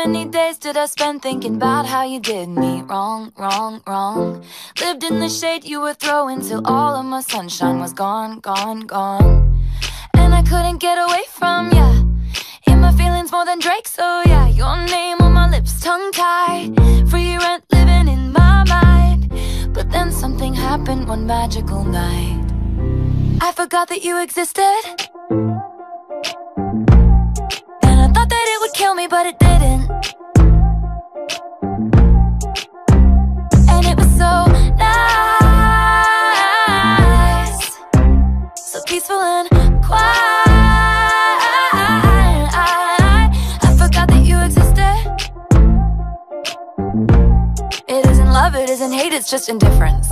many days did I spend thinking about how you did me wrong, wrong, wrong? Lived in the shade you were throwing till all of my sunshine was gone, gone, gone. And I couldn't get away from ya, in my feelings more than Drake, so yeah. Your name on my lips, tongue-tied, free rent living in my mind. But then something happened one magical night. I forgot that you existed, and I thought that it would kill me, but it didn't. And it was so nice, so peaceful and quiet. I forgot that you existed. It isn't love, it isn't hate, it's just indifference.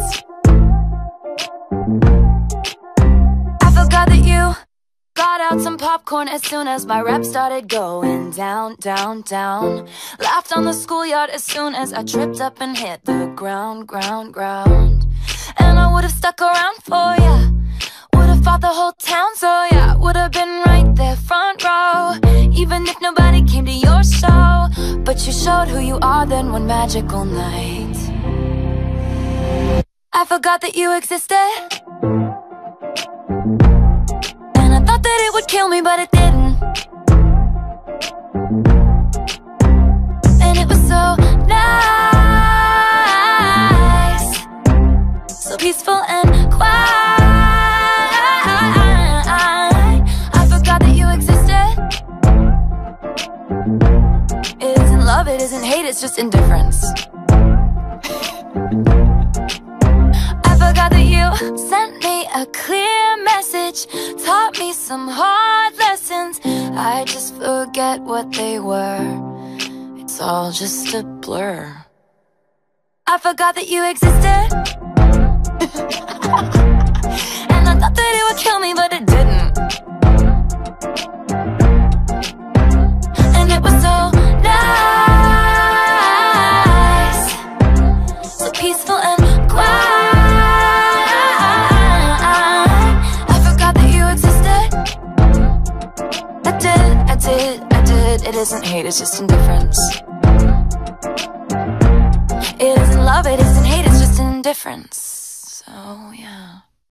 I forgot that you got out some popcorn as soon as my rep started going down, down, down. Laughed on the schoolyard as soon as I tripped up and hit the ground, ground, ground. And I would've stuck around for ya, would've fought the whole town, so yeah. Would've been right there front row, even if nobody came to your show. But you showed who you are then one magical night. I forgot that you existed, thought that it would kill me, but it didn't. And it was so nice, so peaceful and quiet. I forgot that you existed. It isn't love, it isn't hate, it's just indifference. I forgot that you sent me a clear message, taught me some hard lessons. I just forget what they were, it's all just a blur. I forgot that you existed, and I thought that it would kill me, but it didn't. And it was so nice, so peaceful and quiet. I did, it isn't hate, it's just indifference. It isn't love, it isn't hate, it's just indifference. So, yeah.